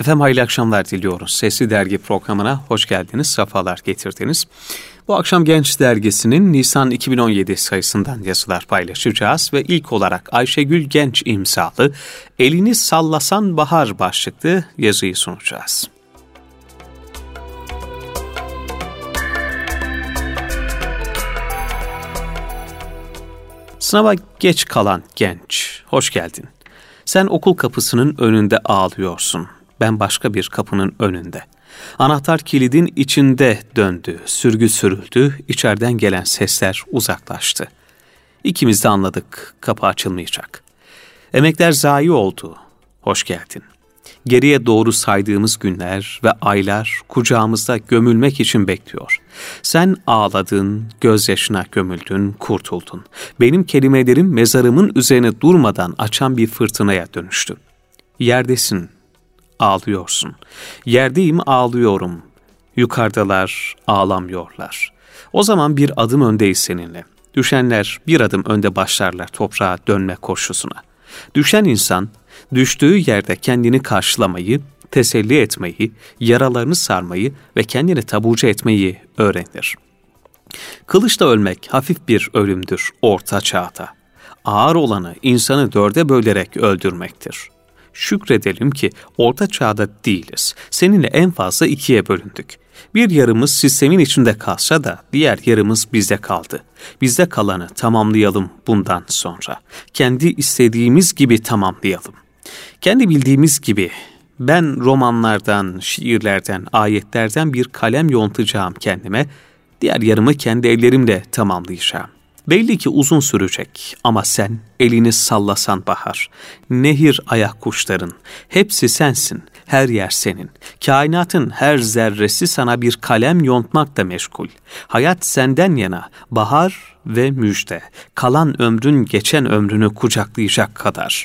Efendim hayırlı akşamlar diliyoruz. Sesli Dergi programına hoş geldiniz, sefalar getirdiniz. Bu akşam Genç Dergisi'nin Nisan 2017 sayısından yazılar paylaşacağız ve ilk olarak Ayşegül Genç imzalı Elini Sallasan Bahar başlıklı yazıyı sunacağız. Sınava geç kalan genç, hoş geldin. Sen okul kapısının önünde ağlıyorsun. Ben başka bir kapının önünde. Anahtar kilidin içinde döndü, sürgü sürüldü, içeriden gelen sesler uzaklaştı. İkimiz de anladık, kapı açılmayacak. Emekler zayi oldu, hoş geldin. Geriye doğru saydığımız günler ve aylar kucağımızda gömülmek için bekliyor. Sen ağladın, gözyaşına gömüldün, kurtuldun. Benim kelimelerim mezarımın üzerine durmadan açan bir fırtınaya dönüştü. Yerdesin, ağlıyorsun. Yerdeyim, ağlıyorum. Yukarıdalar, ağlamıyorlar. O zaman bir adım öndeyiz seninle. Düşenler bir adım önde başlarlar toprağa dönme koşusuna. Düşen insan, düştüğü yerde kendini karşılamayı, teselli etmeyi, yaralarını sarmayı ve kendini taburcu etmeyi öğrenir. Kılıçla ölmek hafif bir ölümdür orta çağda. Ağır olanı insanı dörde bölerek öldürmektir. Şükredelim ki orta çağda değiliz. Seninle en fazla ikiye bölündük. Bir yarımız sistemin içinde kalsa da diğer yarımız bizde kaldı. Bizde kalanı tamamlayalım bundan sonra. Kendi istediğimiz gibi tamamlayalım. Kendi bildiğimiz gibi ben romanlardan, şiirlerden, ayetlerden bir kalem yontacağım kendime, diğer yarımı kendi ellerimle tamamlayacağım. Belli ki uzun sürecek ama sen elini sallasan bahar. Nehir ayak kuşların, hepsi sensin, her yer senin. Kainatın her zerresi sana bir kalem yontmakla meşgul. Hayat senden yana, bahar ve müjde. Kalan ömrün geçen ömrünü kucaklayacak kadar.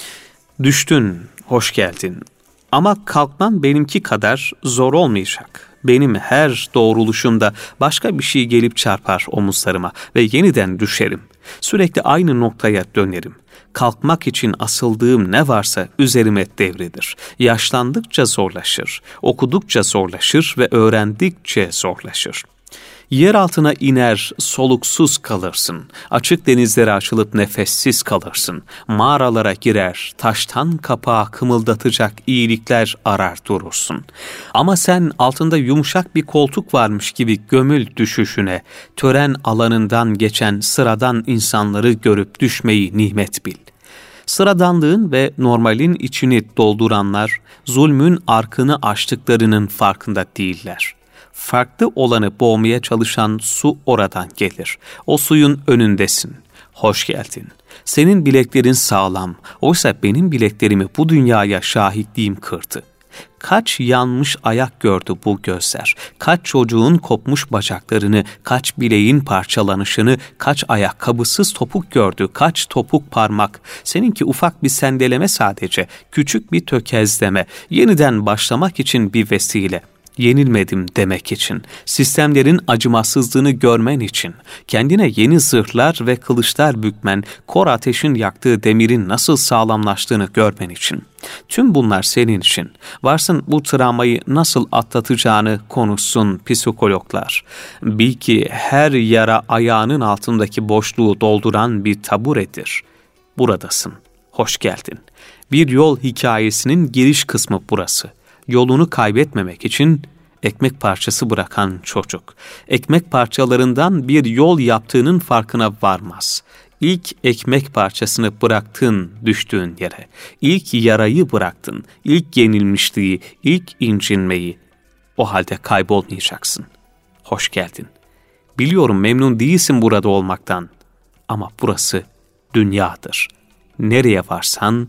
Düştün, hoş geldin. Ama kalkman benimki kadar zor olmayacak. Benim her doğruluşumda başka bir şey gelip çarpar omuzlarıma ve yeniden düşerim. Sürekli aynı noktaya dönerim. Kalkmak için asıldığım ne varsa üzerime devrilir. Yaşlandıkça zorlaşır, okudukça zorlaşır ve öğrendikçe zorlaşır. Yer altına iner, soluksuz kalırsın. Açık denizlere açılıp nefessiz kalırsın. Mağaralara girer, taştan kapağı kımıldatacak iyilikler arar durursun. Ama sen altında yumuşak bir koltuk varmış gibi gömül düşüşüne, tören alanından geçen sıradan insanları görüp düşmeyi nimet bil. Sıradanlığın ve normalin içini dolduranlar, zulmün arkını açtıklarının farkında değiller. Farklı olanı boğmaya çalışan su oradan gelir. O suyun önündesin. Hoş geldin. Senin bileklerin sağlam. Oysa benim bileklerimi bu dünyaya şahitliğim kırdı. Kaç yanmış ayak gördü bu gözler. Kaç çocuğun kopmuş bacaklarını, kaç bileğin parçalanışını, kaç ayakkabısız topuk gördü, kaç topuk parmak. Seninki ufak bir sendeleme sadece, küçük bir tökezleme. Yeniden başlamak için bir vesile. Yenilmedim demek için, sistemlerin acımasızlığını görmen için, kendine yeni zırhlar ve kılıçlar bükmen, kor ateşin yaktığı demirin nasıl sağlamlaştığını görmen için. Tüm bunlar senin için. Varsın bu travmayı nasıl atlatacağını konuşsun psikologlar. Bil ki her yara ayağının altındaki boşluğu dolduran bir taburedir. Buradasın. Hoş geldin. Bir yol hikayesinin giriş kısmı burası. Yolunu kaybetmemek için ekmek parçası bırakan çocuk. Ekmek parçalarından bir yol yaptığının farkına varmaz. İlk ekmek parçasını bıraktın düştüğün yere. İlk yarayı bıraktın. İlk yenilmişliği, ilk incinmeyi. O halde kaybolmayacaksın. Hoş geldin. Biliyorum memnun değilsin burada olmaktan. Ama burası dünyadır. Nereye varsan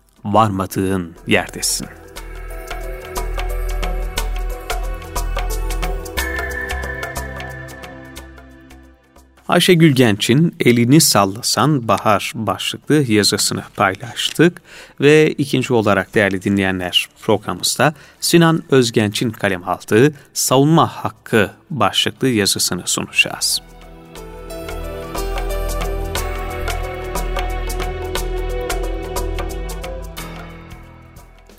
varmadığın yerdesin. Ayşegül Genç'in Elini Sallasan Bahar başlıklı yazısını paylaştık ve ikinci olarak değerli dinleyenler programımızda Sinan Özgenç'in kalem aldığı Savunma Hakkı başlıklı yazısını sunacağız.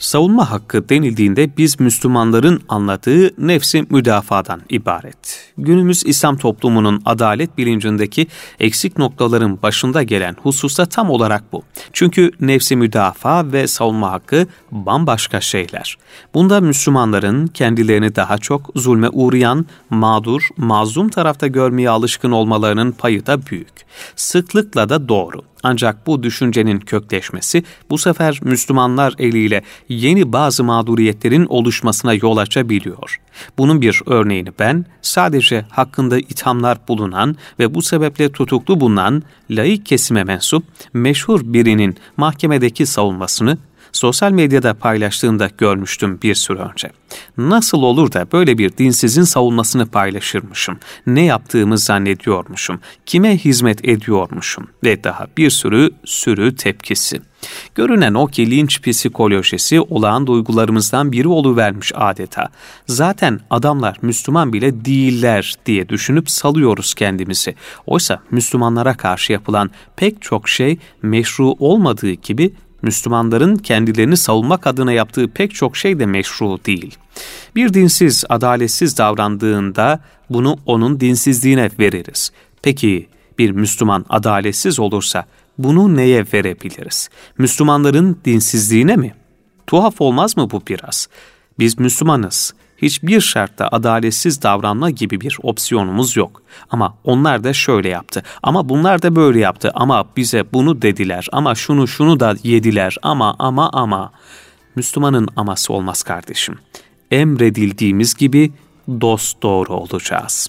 Savunma hakkı denildiğinde biz Müslümanların anladığı nefsi müdafadan ibaret. Günümüz İslam toplumunun adalet bilincindeki eksik noktaların başında gelen hususta tam olarak bu. Çünkü nefsi müdafaa ve savunma hakkı bambaşka şeyler. Bunda Müslümanların kendilerini daha çok zulme uğrayan, mağdur, mazlum tarafta görmeye alışkın olmalarının payı da büyük. Sıklıkla da doğru. Ancak bu düşüncenin kökleşmesi bu sefer Müslümanlar eliyle yeni bazı mağduriyetlerin oluşmasına yol açabiliyor. Bunun bir örneğini ben sadece hakkında ithamlar bulunan ve bu sebeple tutuklu bulunan laik kesime mensup meşhur birinin mahkemedeki savunmasını sosyal medyada paylaştığında görmüştüm bir süre önce. Nasıl olur da böyle bir dinsizin savunmasını paylaşırmışım, ne yaptığımı zannediyormuşum, kime hizmet ediyormuşum ve daha bir sürü tepkisi. Görünen o ki linç psikolojisi olağan duygularımızdan biri oluvermiş adeta. Zaten adamlar Müslüman bile değiller diye düşünüp salıyoruz kendimizi. Oysa Müslümanlara karşı yapılan pek çok şey meşru olmadığı gibi Müslümanların kendilerini savunmak adına yaptığı pek çok şey de meşru değil. Bir dinsiz, adaletsiz davrandığında bunu onun dinsizliğine veririz. Peki bir Müslüman adaletsiz olursa bunu neye verebiliriz? Müslümanların dinsizliğine mi? Tuhaf olmaz mı bu biraz? Biz Müslümanız. Hiçbir şartta adaletsiz davranma gibi bir opsiyonumuz yok. Ama onlar da şöyle yaptı, ama bunlar da böyle yaptı, ama bize bunu dediler, ama şunu da yediler, ama. Müslümanın aması olmaz kardeşim. Emredildiğimiz gibi dosdoğru olacağız.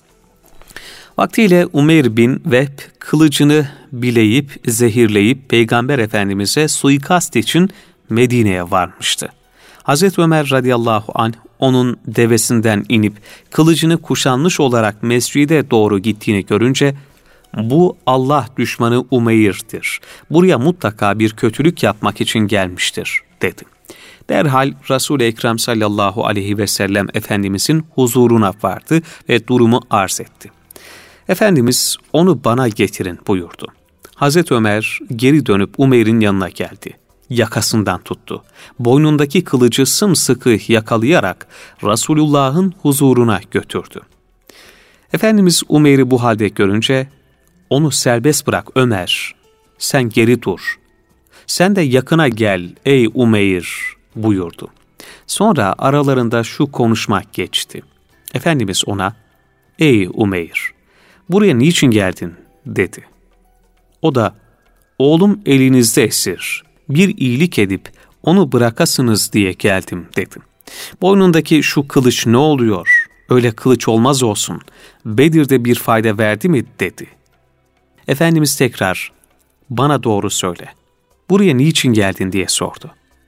Vaktiyle Umeyr bin Vehb kılıcını bileyip, zehirleyip Peygamber Efendimiz'e suikast için Medine'ye varmıştı. Hazreti Ömer radıyallahu anh onun devesinden inip kılıcını kuşanmış olarak mescide doğru gittiğini görünce bu Allah düşmanı Umeyr'dir. Buraya mutlaka bir kötülük yapmak için gelmiştir dedi. Derhal Resul-i Ekrem sallallahu aleyhi ve sellem Efendimizin huzuruna vardı ve durumu arz etti. Efendimiz onu bana getirin buyurdu. Hazreti Ömer geri dönüp Umeyr'in yanına geldi. Yakasından tuttu. Boynundaki kılıcı sımsıkı yakalayarak Resulullah'ın huzuruna götürdü. Efendimiz Umeyr'i bu halde görünce, onu serbest bırak Ömer, sen geri dur. Sen de yakına gel ey Umeyr buyurdu. Sonra aralarında şu konuşma geçti. Efendimiz ona, ey Umeyr, buraya niçin geldin dedi. O da, oğlum elinizde esir. Bir iyilik edip onu bırakasınız diye geldim dedim. Boynundaki şu kılıç ne oluyor? Öyle kılıç olmaz olsun. Bedir'de bir fayda verdi mi dedi. Efendimiz tekrar bana doğru söyle. Buraya niçin geldin diye sordu.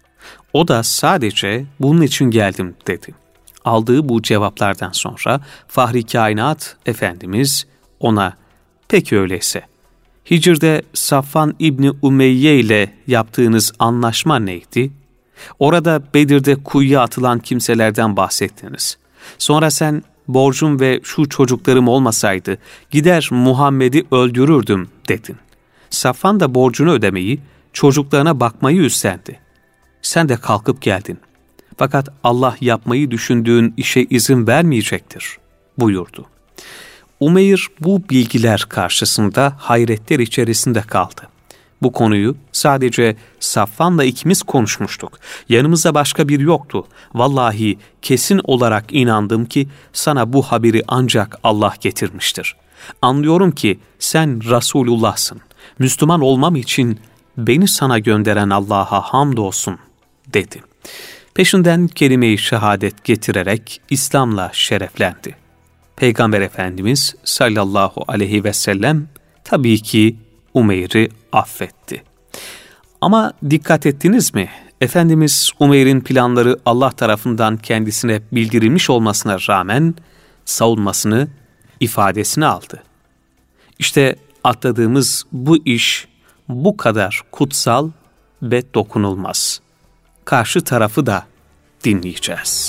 O da sadece bunun için geldim dedi. Aldığı bu cevaplardan sonra Fahri Kainat Efendimiz ona peki öyleyse Hicr'de Safvan İbni Umeyye ile yaptığınız anlaşma neydi? Orada Bedir'de kuyuya atılan kimselerden bahsettiniz. Sonra sen borcum ve şu çocuklarım olmasaydı gider Muhammed'i öldürürdüm dedin. Safvan da borcunu ödemeyi, çocuklarına bakmayı üstlendi. Sen de kalkıp geldin. Fakat Allah yapmayı düşündüğün işe izin vermeyecektir buyurdu. Umeyr bu bilgiler karşısında hayretler içerisinde kaldı. Bu konuyu sadece Safvan'la ikimiz konuşmuştuk. Yanımızda başka bir yoktu. Vallahi kesin olarak inandım ki sana bu haberi ancak Allah getirmiştir. Anlıyorum ki sen Resulullah'sın. Müslüman olmam için beni sana gönderen Allah'a hamdolsun dedi. Peşinden kelime-i şehadet getirerek İslam'la şereflendi. Peygamber Efendimiz sallallahu aleyhi ve sellem tabii ki Umeyr'i affetti. Ama dikkat ettiniz mi? Efendimiz Umeyr'in planları Allah tarafından kendisine bildirilmiş olmasına rağmen savunmasını, ifadesini aldı. İşte atladığımız bu iş bu kadar kutsal ve dokunulmaz. Karşı tarafı da dinleyeceğiz.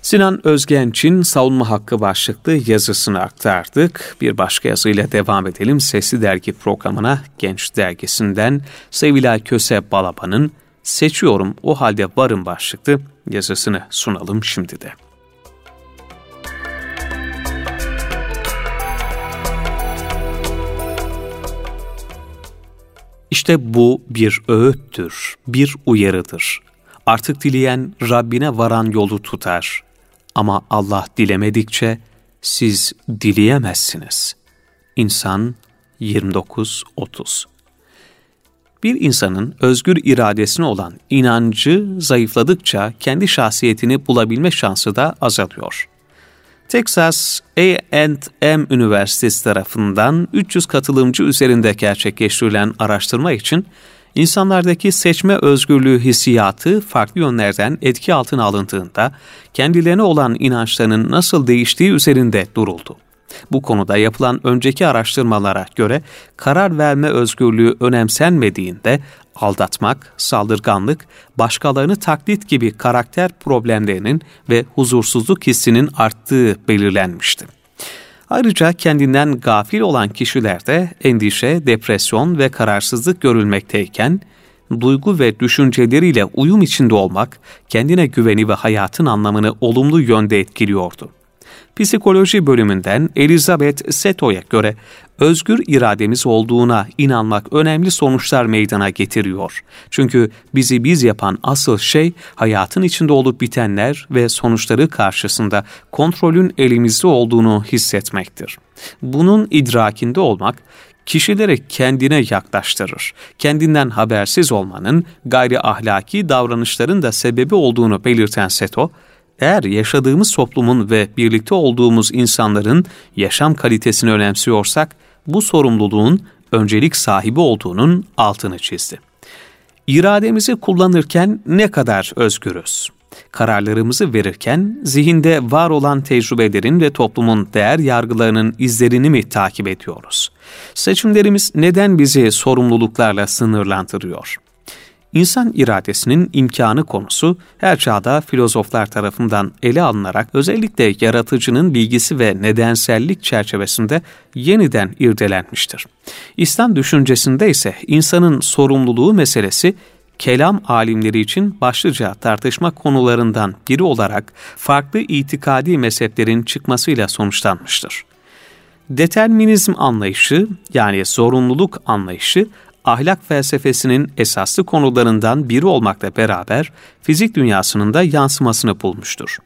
Sinan Özgenç'in Savunma Hakkı başlıklı yazısını aktardık. Bir başka yazıyla devam edelim. Sesli Dergi programına Genç Dergisi'nden Sevilay Köse Balaban'ın Seçiyorum O Halde Varım başlıklı yazısını sunalım şimdi de. İşte bu bir öğüttür, bir uyarıdır. Artık dileyen Rabbine varan yolu tutar. Ama Allah dilemedikçe siz dileyemezsiniz. İnsan 29-30. Bir insanın özgür iradesine olan inancı zayıfladıkça kendi şahsiyetini bulabilme şansı da azalıyor. Texas A&M Üniversitesi tarafından 300 katılımcı üzerinde gerçekleştirilen araştırma için İnsanlardaki seçme özgürlüğü hissiyatı farklı yönlerden etki altına alındığında kendilerine olan inançlarının nasıl değiştiği üzerinde duruldu. Bu konuda yapılan önceki araştırmalara göre karar verme özgürlüğü önemsenmediğinde aldatmak, saldırganlık, başkalarını taklit gibi karakter problemlerinin ve huzursuzluk hissinin arttığı belirlenmişti. Ayrıca kendinden gafil olan kişilerde endişe, depresyon ve kararsızlık görülmekteyken, duygu ve düşünceleriyle uyum içinde olmak, kendine güveni ve hayatın anlamını olumlu yönde etkiliyordu. Psikoloji bölümünden Elizabeth Seto'ya göre özgür irademiz olduğuna inanmak önemli sonuçlar meydana getiriyor. Çünkü bizi biz yapan asıl şey hayatın içinde olup bitenler ve sonuçları karşısında kontrolün elimizde olduğunu hissetmektir. Bunun idrakinde olmak kişileri kendine yaklaştırır. Kendinden habersiz olmanın gayri ahlaki davranışların da sebebi olduğunu belirten Seto, eğer yaşadığımız toplumun ve birlikte olduğumuz insanların yaşam kalitesini önemsiyorsak, bu sorumluluğun öncelik sahibi olduğunun altını çizdi. İrademizi kullanırken ne kadar özgürüz? Kararlarımızı verirken zihinde var olan tecrübelerin ve toplumun değer yargılarının izlerini mi takip ediyoruz? Seçimlerimiz neden bizi sorumluluklarla sınırlandırıyor? İnsan iradesinin imkanı konusu her çağda filozoflar tarafından ele alınarak özellikle yaratıcının bilgisi ve nedensellik çerçevesinde yeniden irdelenmiştir. İslam düşüncesinde ise insanın sorumluluğu meselesi kelam alimleri için başlıca tartışma konularından biri olarak farklı itikadi mezheplerin çıkmasıyla sonuçlanmıştır. Determinizm anlayışı yani zorunluluk anlayışı ahlak felsefesinin esaslı konularından biri olmakla beraber fizik dünyasının da yansımasını bulmuştur.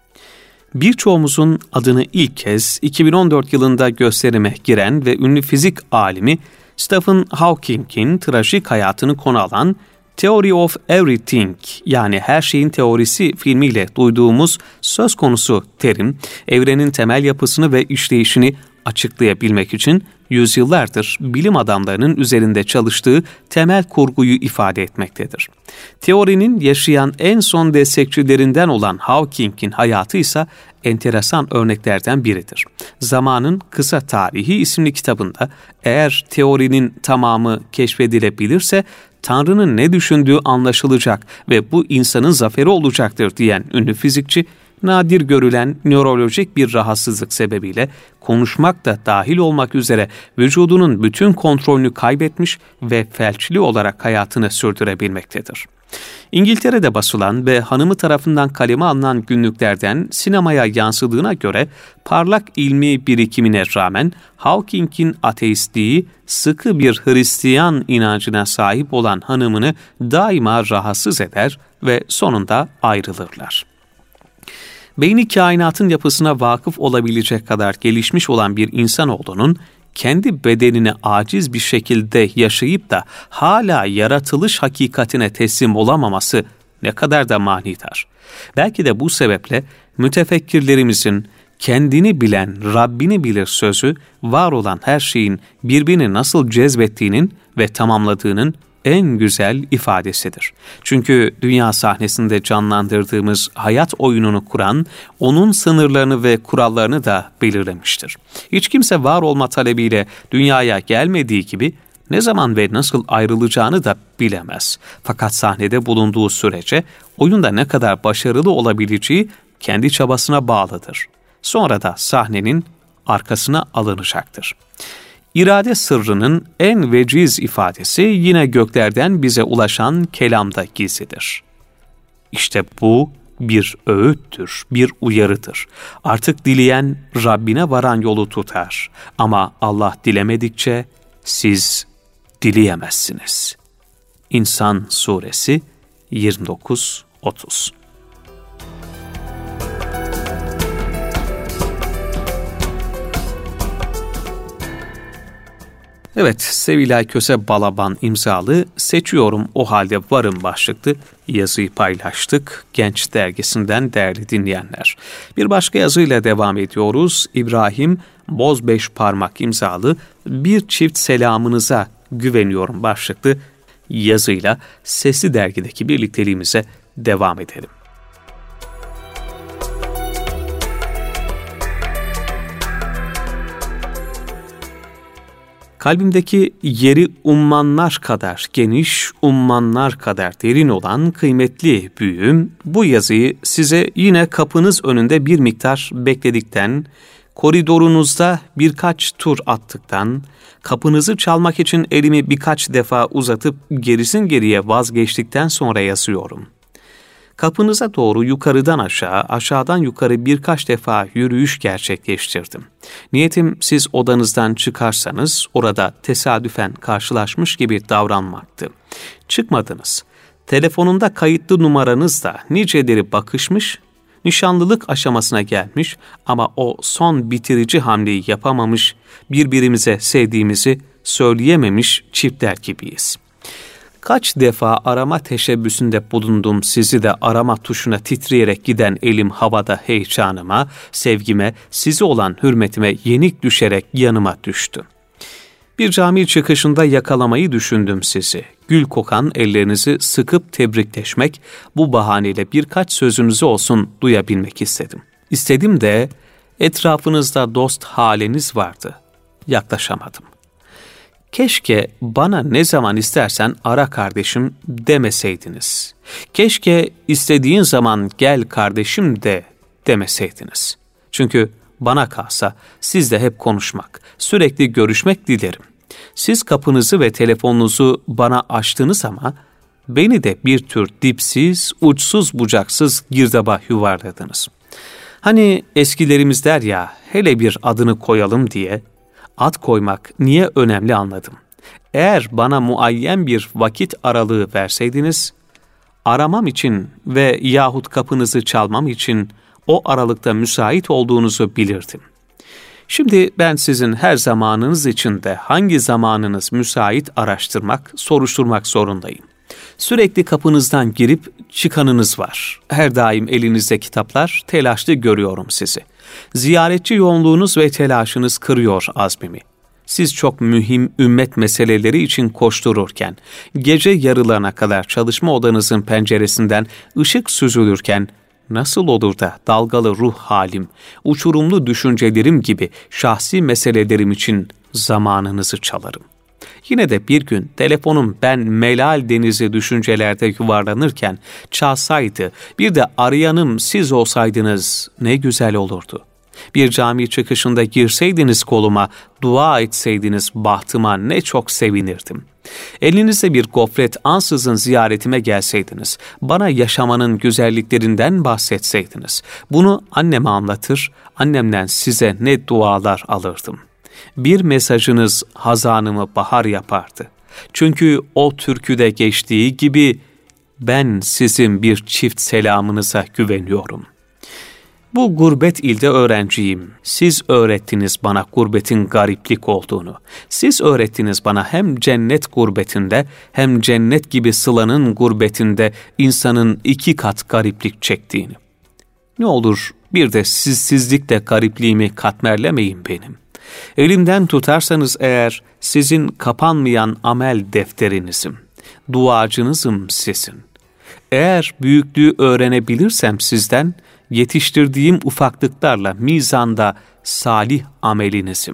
Birçoğumuzun adını ilk kez 2014 yılında gösterime giren ve ünlü fizik alimi Stephen Hawking'in trajik hayatını konu alan Theory of Everything yani her şeyin teorisi filmiyle duyduğumuz söz konusu terim, evrenin temel yapısını ve işleyişini açıklayabilmek için yüzyıllardır bilim adamlarının üzerinde çalıştığı temel kurguyu ifade etmektedir. Teorinin yaşayan en son destekçilerinden olan Hawking'in hayatı ise enteresan örneklerden biridir. Zamanın Kısa Tarihi isimli kitabında eğer teorinin tamamı keşfedilebilirse Tanrı'nın ne düşündüğü anlaşılacak ve bu insanın zaferi olacaktır diyen ünlü fizikçi, nadir görülen nörolojik bir rahatsızlık sebebiyle konuşmak da dahil olmak üzere vücudunun bütün kontrolünü kaybetmiş ve felçli olarak hayatını sürdürebilmektedir. İngiltere'de basılan ve hanımı tarafından kaleme alınan günlüklerden sinemaya yansıdığına göre parlak ilmi birikimine rağmen Hawking'in ateistliği sıkı bir Hristiyan inancına sahip olan hanımını daima rahatsız eder ve sonunda ayrılırlar. Beyni kainatın yapısına vakıf olabilecek kadar gelişmiş olan bir insanoğlunun kendi bedenine aciz bir şekilde yaşayıp da hala yaratılış hakikatine teslim olamaması ne kadar da manidar. Belki de bu sebeple mütefekkirlerimizin kendini bilen Rabbini bilir sözü var olan her şeyin birbirini nasıl cezbettiğinin ve tamamladığının en güzel ifadesidir. Çünkü dünya sahnesinde canlandırdığımız hayat oyununu kuran, onun sınırlarını ve kurallarını da belirlemiştir. Hiç kimse var olma talebiyle dünyaya gelmediği gibi ne zaman ve nasıl ayrılacağını da bilemez. Fakat sahnede bulunduğu sürece oyunda ne kadar başarılı olabileceği kendi çabasına bağlıdır. Sonra da sahnenin arkasına alınacaktır. İrade sırrının en veciz ifadesi yine göklerden bize ulaşan kelamda gizlidir. İşte bu bir öğüttür, bir uyarıdır. Artık dileyen Rabbine varan yolu tutar. Ama Allah dilemedikçe siz dileyemezsiniz. İnsan Suresi 29-30. Evet, Sevilay Köse Balaban imzalı "Seçiyorum o halde varım" başlıklı yazıyı paylaştık Genç Dergisi'nden değerli dinleyenler. Bir başka yazıyla devam ediyoruz. İbrahim Bozbeşparmak imzalı "Bir çift selamınıza güveniyorum" başlıklı yazıyla Sesli Dergi'deki birlikteliğimize devam edelim. Kalbimdeki yeri ummanlar kadar geniş, ummanlar kadar derin olan kıymetli büyüğüm, bu yazıyı size yine kapınız önünde bir miktar bekledikten, koridorunuzda birkaç tur attıktan, kapınızı çalmak için elimi birkaç defa uzatıp gerisin geriye vazgeçtikten sonra yazıyorum. Kapınıza doğru yukarıdan aşağı, aşağıdan yukarı birkaç defa yürüyüş gerçekleştirdim. Niyetim siz odanızdan çıkarsanız orada tesadüfen karşılaşmış gibi davranmaktı. Çıkmadınız. Telefonumda kayıtlı numaranızla niceleri bakışmış, nişanlılık aşamasına gelmiş ama o son bitirici hamleyi yapamamış, birbirimize sevdiğimizi söyleyememiş çiftler gibiyiz. Kaç defa arama teşebbüsünde bulundum, sizi de arama tuşuna titreyerek giden elim havada heyecanıma, sevgime, size olan hürmetime yenik düşerek yanıma düştü. Bir cami çıkışında yakalamayı düşündüm sizi. Gül kokan ellerinizi sıkıp tebrikleşmek, bu bahaneyle birkaç sözünüzü olsun duyabilmek istedim. İstedim de etrafınızda dost haliniz vardı. Yaklaşamadım. Keşke bana ne zaman istersen ara kardeşim demeseydiniz. Keşke istediğin zaman gel kardeşim de demeseydiniz. Çünkü bana kalsa sizle hep konuşmak, sürekli görüşmek dilerim. Siz kapınızı ve telefonunuzu bana açtınız ama beni de bir tür dipsiz, uçsuz bucaksız girdaba yuvarladınız. Hani eskilerimiz der ya, hele bir adını koyalım diye. Ad koymak niye önemli anladım. Eğer bana muayyen bir vakit aralığı verseydiniz, aramam için ve yahut kapınızı çalmam için o aralıkta müsait olduğunuzu bilirdim. Şimdi ben sizin her zamanınız içinde hangi zamanınız müsait araştırmak, soruşturmak zorundayım. Sürekli kapınızdan girip çıkanınız var. Her daim elinizde kitaplar, telaşlı görüyorum sizi. Ziyaretçi yoğunluğunuz ve telaşınız kırıyor azmimi. Siz çok mühim ümmet meseleleri için koştururken, gece yarılarına kadar çalışma odanızın penceresinden ışık süzülürken, nasıl olur da dalgalı ruh halim, uçurumlu düşüncelerim gibi şahsi meselelerim için zamanınızı çalarım. Yine de bir gün telefonum ben melal denizi düşüncelerde yuvarlanırken çalsaydı, bir de arayanım siz olsaydınız ne güzel olurdu. Bir cami çıkışında girseydiniz koluma, dua etseydiniz bahtıma ne çok sevinirdim. Elinizde bir gofret ansızın ziyaretime gelseydiniz, bana yaşamanın güzelliklerinden bahsetseydiniz, bunu anneme anlatır, annemden size ne dualar alırdım. Bir mesajınız hazanımı bahar yapardı. Çünkü o türküde geçtiği gibi ben sizin bir çift selamınıza güveniyorum. Bu gurbet ilde öğrenciyim. Siz öğrettiniz bana gurbetin gariplik olduğunu. Siz öğrettiniz bana hem cennet gurbetinde hem cennet gibi sılanın gurbetinde insanın 2 kat gariplik çektiğini. Ne olur bir de sizsizlikle garipliğimi katmerlemeyin benim. Elimden tutarsanız eğer sizin kapanmayan amel defterinizim, duacınızım sizin. Eğer büyüklüğü öğrenebilirsem sizden, yetiştirdiğim ufaklıklarla mizanda salih amelinizim.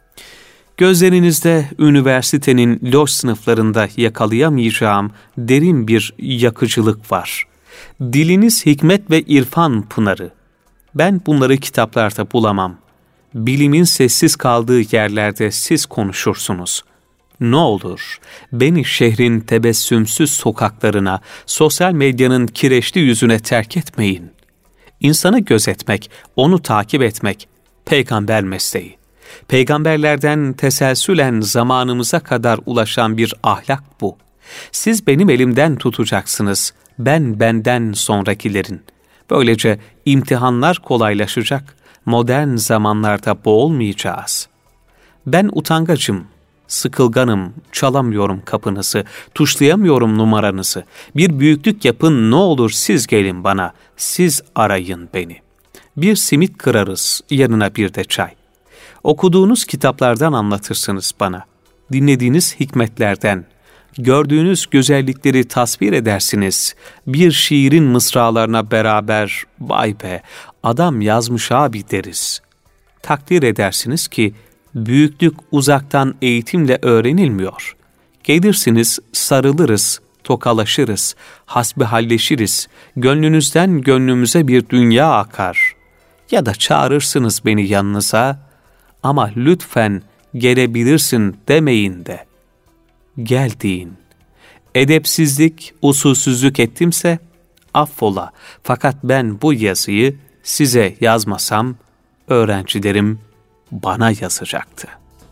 Gözlerinizde üniversitenin loş sınıflarında yakalayamayacağım derin bir yakıcılık var. Diliniz hikmet ve irfan pınarı, Ben bunları kitaplarda bulamam. Bilimin sessiz kaldığı yerlerde siz konuşursunuz. Ne olur beni şehrin tebessümsüz sokaklarına, sosyal medyanın kireçli yüzüne terk etmeyin. İnsanı gözetmek, onu takip etmek peygamber mesleği. Peygamberlerden teselsülen zamanımıza kadar ulaşan bir ahlak bu. Siz benim elimden tutacaksınız, ben benden sonrakilerin. Böylece imtihanlar kolaylaşacak, modern zamanlarda boğulmayacağız. Ben utangacım, sıkılganım, çalamıyorum kapınızı, tuşlayamıyorum numaranızı. Bir büyüklük yapın, ne olur siz gelin bana, siz arayın beni. Bir simit kırarız, yanına bir de çay. Okuduğunuz kitaplardan anlatırsınız bana, dinlediğiniz hikmetlerden, gördüğünüz güzellikleri tasvir edersiniz. Bir şiirin mısralarına beraber, vay be, adam yazmış abi deriz. Takdir edersiniz ki, büyüklük uzaktan eğitimle öğrenilmiyor. Gelirsiniz, sarılırız, tokalaşırız, hasbihalleşiriz, gönlünüzden gönlümüze bir dünya akar. Ya da çağırırsınız beni yanınıza, ama lütfen gelebilirsin demeyin de. Gel deyin. Edepsizlik, usulsüzlük ettimse affola. Fakat ben bu yazıyı size yazmasam, öğrencilerim bana yazacaktı.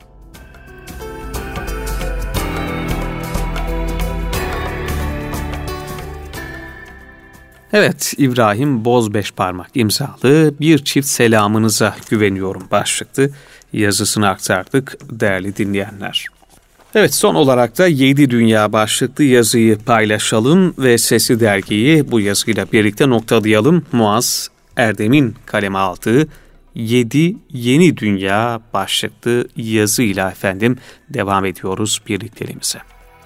Evet, İbrahim Bozbeşparmak imzalı bir çift selamınıza güveniyorum başlıklı yazısını aktardık değerli dinleyenler. Evet, son olarak da 7 Dünya başlıklı yazıyı paylaşalım ve Sesli Dergi'yi bu yazıyla birlikte noktalayalım. Muaz Erdem'in kaleme aldığı 7 Yeni Dünya başlıklı yazıyla efendim devam ediyoruz birlikteliğimize.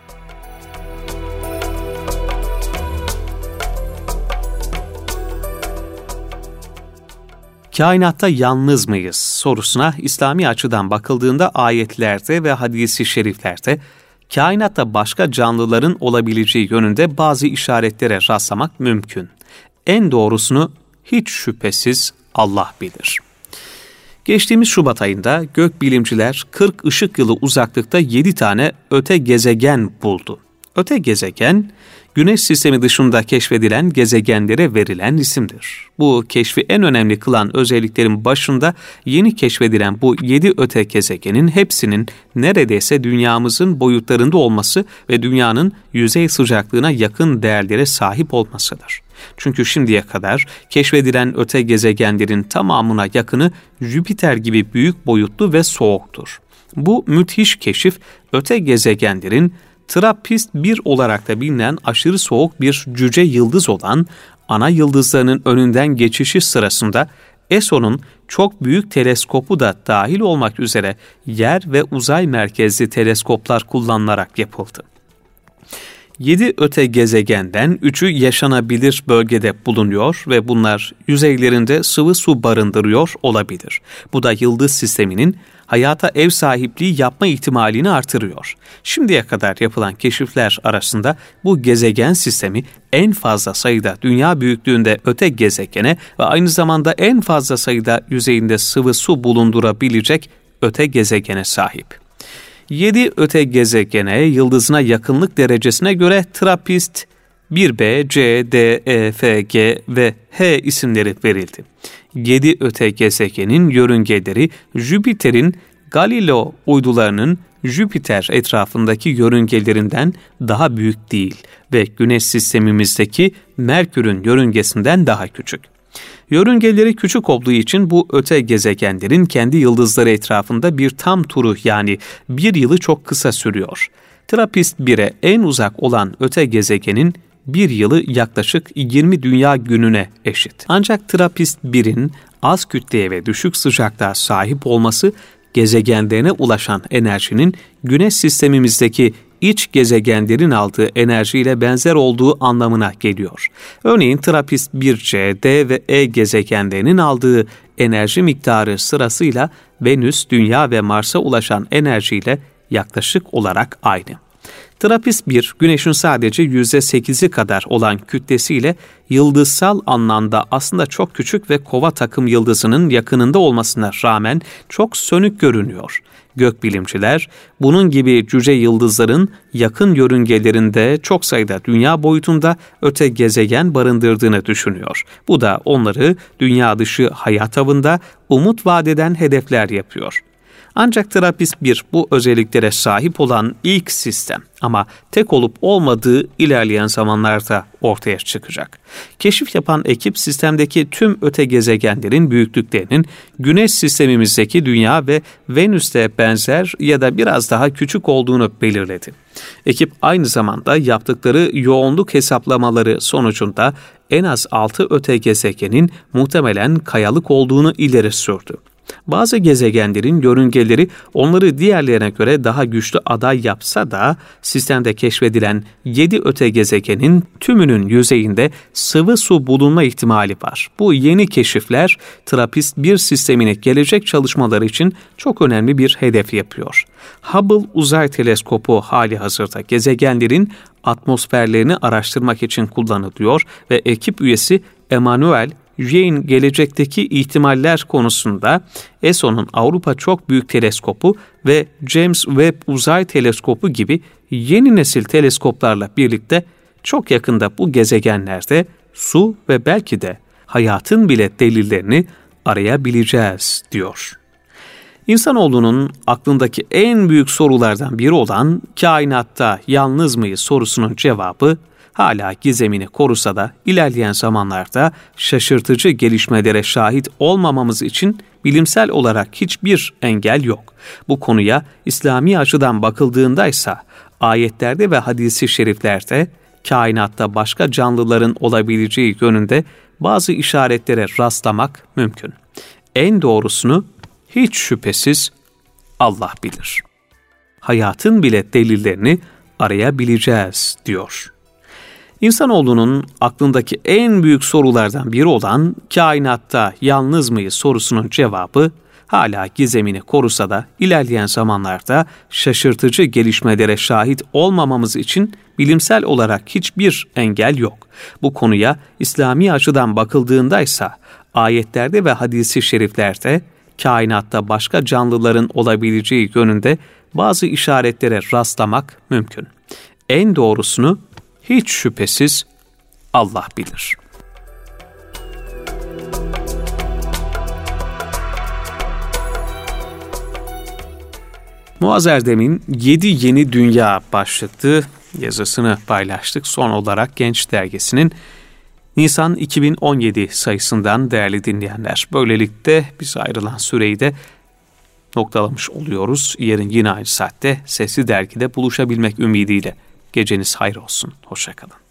Kainatta yalnız mıyız sorusuna İslami açıdan bakıldığında ayetlerde ve hadis-i şeriflerde kainatta başka canlıların olabileceği yönünde bazı işaretlere rastlamak mümkün. En doğrusunu hiç şüphesiz Allah bilir. Geçtiğimiz Şubat ayında gökbilimciler 40 ışık yılı uzaklıkta 7 tane öte gezegen buldu. Öte gezegen, Güneş sistemi dışında keşfedilen gezegenlere verilen isimdir. Bu keşfi en önemli kılan özelliklerin başında yeni keşfedilen bu 7 öte gezegenin hepsinin neredeyse dünyamızın boyutlarında olması ve dünyanın yüzey sıcaklığına yakın değerlere sahip olmasıdır. Çünkü şimdiye kadar keşfedilen öte gezegenlerin tamamına yakını Jüpiter gibi büyük boyutlu ve soğuktur. Bu müthiş keşif öte gezegenlerin TRAPPIST-1 olarak da bilinen aşırı soğuk bir cüce yıldız olan ana yıldızlarının önünden geçişi sırasında ESO'nun çok büyük teleskopu da dahil olmak üzere yer ve uzay merkezli teleskoplar kullanılarak yapıldı. 7 öte gezegenden 3'ü yaşanabilir bölgede bulunuyor ve bunlar yüzeylerinde sıvı su barındırıyor olabilir. Bu da yıldız sisteminin hayata ev sahipliği yapma ihtimalini artırıyor. Şimdiye kadar yapılan keşifler arasında bu gezegen sistemi en fazla sayıda dünya büyüklüğünde öte gezegene ve aynı zamanda en fazla sayıda yüzeyinde sıvı su bulundurabilecek öte gezegene sahip. 7 öte gezegene yıldızına yakınlık derecesine göre TRAPPIST 1b, C, D, E, F, G ve H isimleri verildi. 7 öte gezegenin yörüngeleri Jüpiter'in Galileo uydularının Jüpiter etrafındaki yörüngelerinden daha büyük değil ve Güneş sistemimizdeki Merkür'ün yörüngesinden daha küçük. Yörüngeleri küçük olduğu için bu öte gezegenlerin kendi yıldızları etrafında bir tam turu yani bir yılı çok kısa sürüyor. TRAPPIST-1'e en uzak olan öte gezegenin bir yılı yaklaşık 20 dünya gününe eşit. Ancak TRAPPIST-1'in az kütleye ve düşük sıcaklığa sahip olması gezegenlerine ulaşan enerjinin Güneş sistemimizdeki iç gezegenlerin aldığı enerjiyle benzer olduğu anlamına geliyor. Örneğin TRAPPIST-1C, D ve E gezegenlerinin aldığı enerji miktarı sırasıyla Venüs, Dünya ve Mars'a ulaşan enerjiyle yaklaşık olarak aynı. TRAPPIST-1, Güneş'in sadece %8'i kadar olan kütlesiyle yıldızsal anlamda aslında çok küçük ve Kova takım yıldızının yakınında olmasına rağmen çok sönük görünüyor. Gökbilimciler, bunun gibi cüce yıldızların yakın yörüngelerinde çok sayıda dünya boyutunda öte gezegen barındırdığını düşünüyor. Bu da onları dünya dışı hayat avında umut vadeden hedefler yapıyor. Ancak TRAPPIST-1 bu özelliklere sahip olan ilk sistem ama tek olup olmadığı ilerleyen zamanlarda ortaya çıkacak. Keşif yapan ekip sistemdeki tüm öte gezegenlerin büyüklüklerinin Güneş sistemimizdeki Dünya ve Venüs'te benzer ya da biraz daha küçük olduğunu belirledi. Ekip aynı zamanda yaptıkları yoğunluk hesaplamaları sonucunda en az 6 öte gezegenin muhtemelen kayalık olduğunu ileri sürdü. Bazı gezegenlerin yörüngeleri onları diğerlerine göre daha güçlü aday yapsa da sistemde keşfedilen 7 öte gezegenin tümünün yüzeyinde sıvı su bulunma ihtimali var. Bu yeni keşifler TRAPPIST-1 sisteminin gelecek çalışmaları için çok önemli bir hedef yapıyor. Hubble Uzay Teleskopu hali hazırda gezegenlerin atmosferlerini araştırmak için kullanılıyor ve ekip üyesi Emmanuel Yay'in gelecekteki ihtimaller konusunda ESO'nun Avrupa Çok Büyük Teleskopu ve James Webb Uzay Teleskopu gibi yeni nesil teleskoplarla birlikte çok yakında bu gezegenlerde su ve belki de hayatın bile delillerini arayabileceğiz diyor. İnsanoğlunun aklındaki en büyük sorulardan biri olan kainatta yalnız mıyız sorusunun cevabı hala gizemini korusa da ilerleyen zamanlarda şaşırtıcı gelişmelere şahit olmamamız için bilimsel olarak hiçbir engel yok. Bu konuya İslami açıdan bakıldığındaysa ayetlerde ve hadis-i şeriflerde kainatta başka canlıların olabileceği yönünde bazı işaretlere rastlamak mümkün. En doğrusunu hiç şüphesiz Allah bilir. Hayatın bile delillerini arayabileceğiz diyor. İnsanoğlunun aklındaki en büyük sorulardan biri olan kainatta yalnız mıyız sorusunun cevabı hala gizemini korusa da ilerleyen zamanlarda şaşırtıcı gelişmelere şahit olmamamız için bilimsel olarak hiçbir engel yok. Bu konuya İslami açıdan bakıldığındaysa ayetlerde ve hadis-i şeriflerde kainatta başka canlıların olabileceği yönünde bazı işaretlere rastlamak mümkün. En doğrusunu hiç şüphesiz Allah bilir. Muaz Erdem'in 7 Yeni Dünya başlıklı yazısını paylaştık. Son olarak Genç Dergisi'nin Nisan 2017 sayısından değerli dinleyenler. Böylelikle biz ayrılan süreyi de noktalamış oluyoruz. Yarın yine aynı saatte Sesli Dergi'de buluşabilmek ümidiyle. Geceniz hayır olsun. Hoşça kalın.